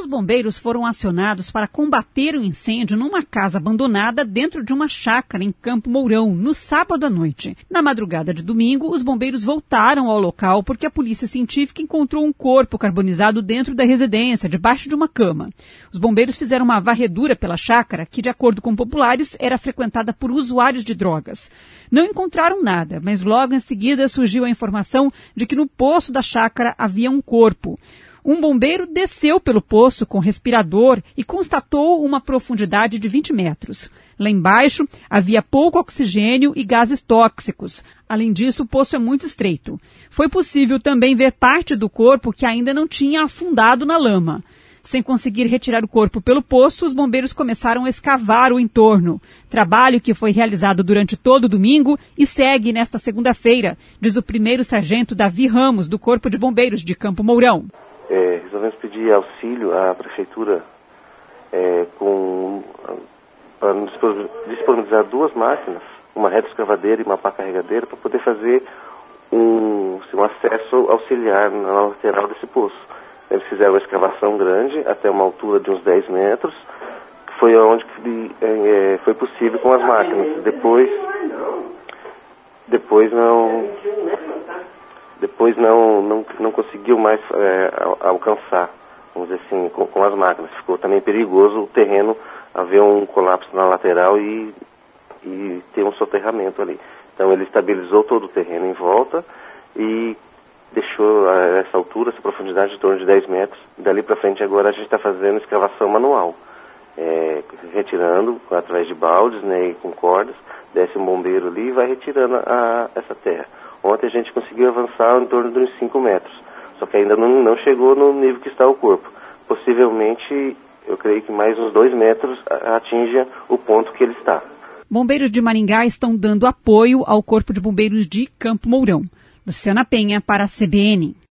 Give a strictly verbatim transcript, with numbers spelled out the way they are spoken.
bombeiros foram acionados para combater o incêndio numa casa abandonada dentro de uma chácara em Campo Mourão, no sábado à noite. Na madrugada de domingo, os bombeiros voltaram ao local porque a polícia científica encontrou um corpo carbonizado dentro da residência, debaixo de uma cama. Os bombeiros fizeram uma varredura pela chácara, que, de acordo com populares, era frequentada por usuários de drogas. Não encontraram nada, mas logo em seguida surgiu a informação de que no poço da chácara havia um corpo. Um bombeiro desceu pelo poço com respirador e constatou uma profundidade de vinte metros. Lá embaixo havia pouco oxigênio e gases tóxicos. Além disso, o poço é muito estreito. Foi possível também ver parte do corpo que ainda não tinha afundado na lama. Sem conseguir retirar o corpo pelo poço, os bombeiros começaram a escavar o entorno. Trabalho que foi realizado durante todo o domingo e segue nesta segunda-feira, diz o primeiro sargento Davi Ramos, do Corpo de Bombeiros de Campo Mourão. É, resolvemos pedir auxílio à prefeitura é, com, para nos disponibilizar duas máquinas, uma retroescavadeira e uma pá carregadeira, para poder fazer um, um acesso auxiliar na lateral desse poço. Eles fizeram uma escavação grande, até uma altura de uns dez metros, que foi onde é, foi possível com as máquinas. Depois, depois não... Depois não, não, não conseguiu mais é, alcançar, vamos dizer assim, com, com as máquinas. Ficou também perigoso o terreno haver um colapso na lateral e, e ter um soterramento ali. Então ele estabilizou todo o terreno em volta e deixou a essa altura, essa profundidade de torno de dez metros. Dali para frente agora a gente está fazendo escavação manual, é, retirando através de baldes, né, e com cordas, desce um bombeiro ali e vai retirando a, essa terra. Ontem a gente conseguiu avançar em torno de uns cinco metros, só que ainda não, não chegou no nível que está o corpo. Possivelmente, eu creio que mais uns dois metros atinja o ponto que ele está. Bombeiros de Maringá estão dando apoio ao Corpo de Bombeiros de Campo Mourão. Luciana Penha para a C B N.